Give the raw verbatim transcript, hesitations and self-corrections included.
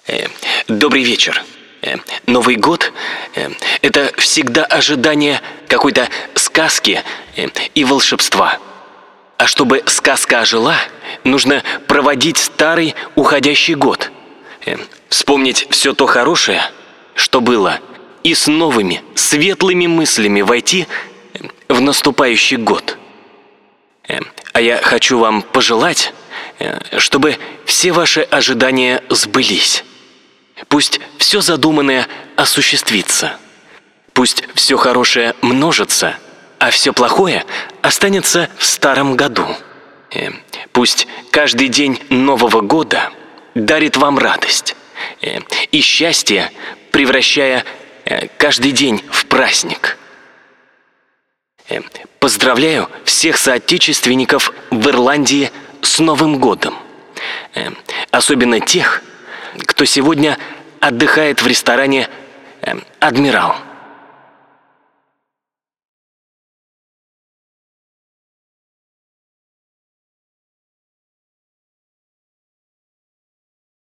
Э, Добрый вечер. Э, Новый год э, – это всегда ожидание какой-то сказки э, и волшебства. А чтобы сказка ожила, нужно проводить старый уходящий год, э, вспомнить все то хорошее, что было, и с новыми, светлыми мыслями войти в наступающий год. Э, А я хочу вам пожелать, э, чтобы все ваши ожидания сбылись. Пусть все задуманное осуществится. Пусть все хорошее множится, а все плохое останется в старом году. Э, Пусть каждый день Нового года дарит вам радость э, и счастье, превращая э, каждый день в праздник. Э, Поздравляю всех соотечественников в Ирландии с Новым годом. Э, Особенно тех, кто сегодня отдыхает в ресторане э, «Адмирал».